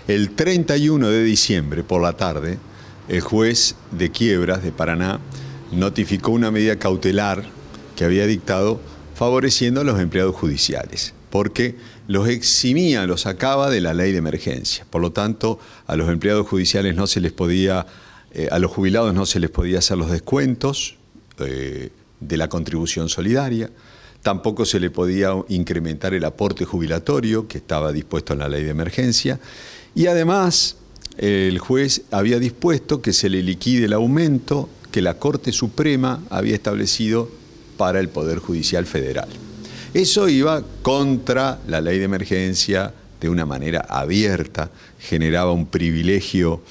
El 31 de diciembre, por la tarde, el juez de quiebras de Paraná notificó una medida cautelar que había dictado favoreciendo a los empleados judiciales, porque los eximía, los sacaba de la ley de emergencia. Por lo tanto, a los empleados judiciales no se les podía, a los jubilados no se les podía hacer los descuentos de la contribución solidaria, tampoco se le podía incrementar el aporte jubilatorio que estaba dispuesto en la ley de emergencia, y además el juez había dispuesto que se le liquide el aumento que la Corte Suprema había establecido para el Poder Judicial Federal. Eso iba contra la ley de emergencia de una manera abierta, generaba un privilegio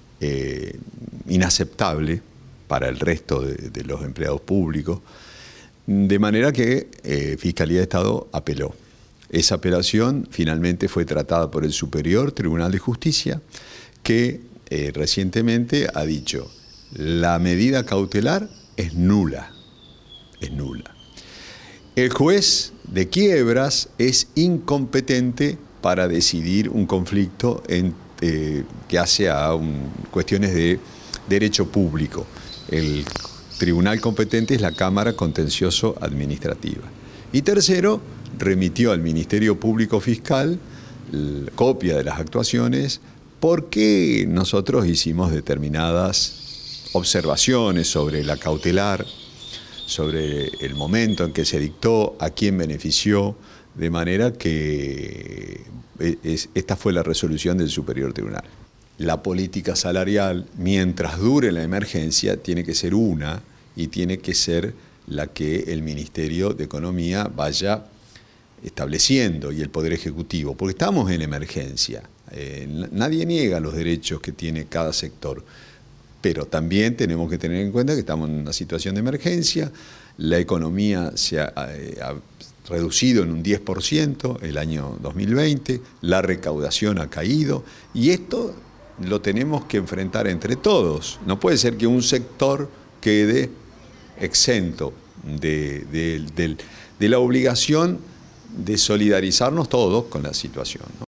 inaceptable para el resto de los empleados públicos, de manera que Fiscalía de Estado apeló. Esa apelación finalmente fue tratada por el Superior Tribunal de Justicia, que recientemente ha dicho: la medida cautelar es nula. Es nula. El juez de quiebras es incompetente para decidir un conflicto que hace a cuestiones de derecho público. El tribunal competente es la Cámara Contencioso Administrativa. Y tercero, remitió al Ministerio Público Fiscal copia de las actuaciones porque nosotros hicimos determinadas observaciones sobre la cautelar, sobre el momento en que se dictó, a quién benefició, de manera que esta fue la resolución del Superior Tribunal. La política salarial, mientras dure la emergencia, tiene que ser una y tiene que ser la que el Ministerio de Economía vaya estableciendo y el Poder Ejecutivo, porque estamos en emergencia. Nadie niega los derechos que tiene cada sector, pero también tenemos que tener en cuenta que estamos en una situación de emergencia, la economía se ha reducido en un 10% el año 2020, la recaudación ha caído y esto lo tenemos que enfrentar entre todos. No puede ser que un sector quede exento de la obligación de solidarizarnos todos con la situación, ¿no?